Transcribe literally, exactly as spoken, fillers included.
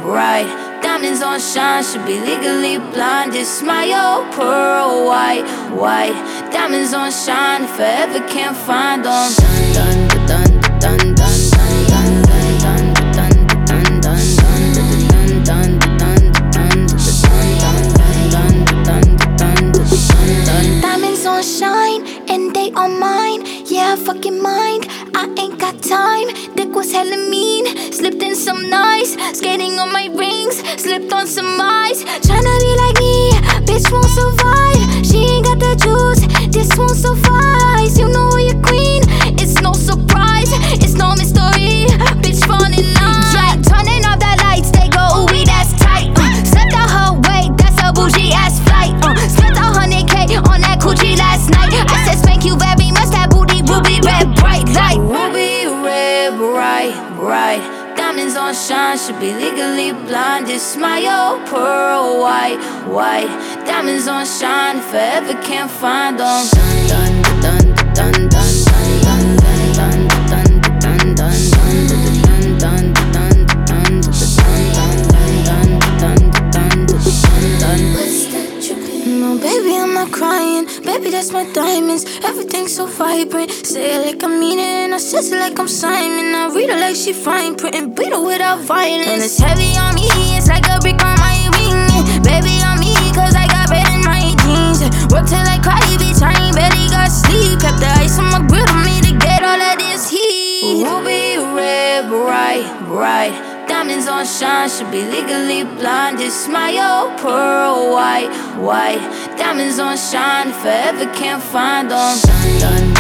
bright. Diamonds on shine, should be legally blind. Just smile, pearl white, white. Diamonds on shine, if I ever can't find them. Dun dun dun dun dun dun dun dun dun dun dun dun dun. Diamonds on shine, and they on mine. Yeah, fucking mind, I ain't got time. Dick was hella mean, slipped in some nice. Skating on my rings, slipped on some ice. Tryna be like me, bitch won't survive. She ain't got the juice, this won't suffice. You know you're queen, it's no surprise. It's no mystery, bitch falling in line. Yeah, turning off the lights, they go, ooh, that's tight. uh, Slept out her way, that's a bougie ass flight. uh, Spent a hundred K on that coochie last night. I said thank you very much, that booty ruby red bright light. Ruby red bright, bright. Diamonds on shine, should be legally blind. Just smile, pearl white, white. Diamonds on shine, if I ever can't find them. Dun dun dun dun dun dun dun dun dun dun dun No, baby, I'm not crying. Baby, that's my diamonds. Everything's so vibrant. Say it like I mean it, and I says it like I'm Simon. I read her like she fine print and beat her without violence. And it's heavy on me, it's like a brick on my ring. Baby, on me, cause I got red in my jeans. Work till I cry, bitch, I ain't barely got sleep. Kept the ice on my grill for me to get all of this heat. Ruby red bright, bright. Diamonds on shine, should be legally blind. Just smile, pearl white, white. Diamonds on shine, if I ever can't find them. Dun,